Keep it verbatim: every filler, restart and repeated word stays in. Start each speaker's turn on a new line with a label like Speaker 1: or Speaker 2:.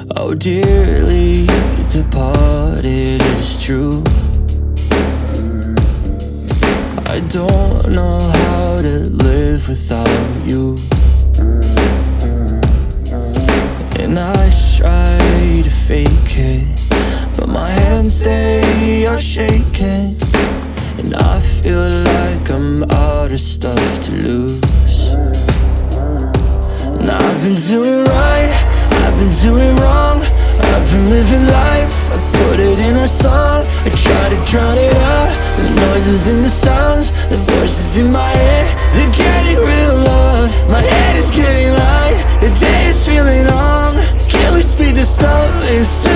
Speaker 1: Oh, dearly departed, it's true. I don't know how to live without you. And I try to fake it, but my hands, they are shaking. And I feel like I'm out of stuff to lose. And I've been doing right, I've been doing wrong, I've been living life, I put it in a song. I try to drown it out, the noises and the sounds, the voices in my head, they're getting real loud. My head is getting light, the day is feeling long. Can we speed this up? It's